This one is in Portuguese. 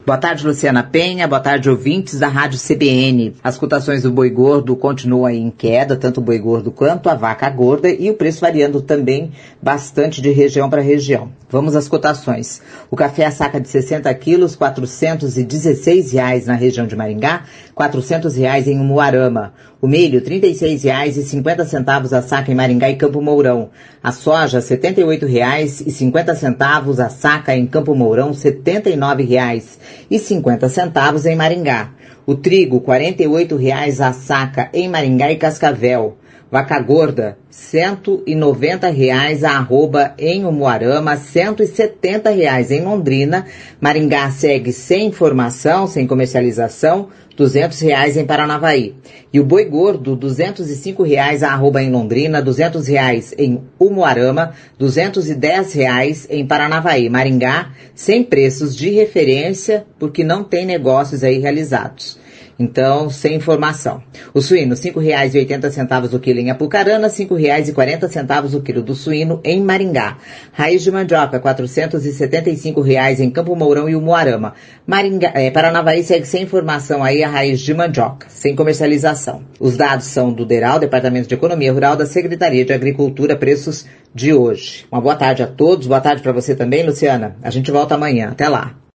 Boa tarde, Luciana Penha. Boa tarde, ouvintes da Rádio CBN. As cotações do boi gordo continuam aí em queda, tanto o boi gordo quanto a vaca gorda, e o preço variando também bastante de região para região. Vamos às cotações. O café a saca de 60 quilos, R$ 416 na região de Maringá, R$ 400 em Umuarama. O milho, R$ 36,50 a saca em Maringá e Campo Mourão. A soja, R$ 78,50 a saca em Campo Mourão, R$ 79,50 em Maringá. O trigo, R$ 48 a saca em Maringá e Cascavel. Vaca gorda, R$ 190 a arroba em Umuarama, R$ 170 em Londrina. Maringá segue sem informação, sem comercialização, R$ 200 em Paranavaí. E o boi gordo, R$ 205 a arroba em Londrina, R$ 200 em Umuarama, R$ 210 em Paranavaí. Maringá sem preços de referência, porque não tem negócios aí realizados. Então, sem informação. O suíno, R$ 5,80 o quilo em Apucarana, R$ 5,40 o quilo do suíno em Maringá. Raiz de mandioca, R$ 475 em Campo Mourão e Umuarama. Paranavaí segue sem informação aí a raiz de mandioca, sem comercialização. Os dados são do DERAL, Departamento de Economia Rural da Secretaria de Agricultura, preços de hoje. Uma boa tarde a todos, boa tarde para você também, Luciana. A gente volta amanhã. Até lá.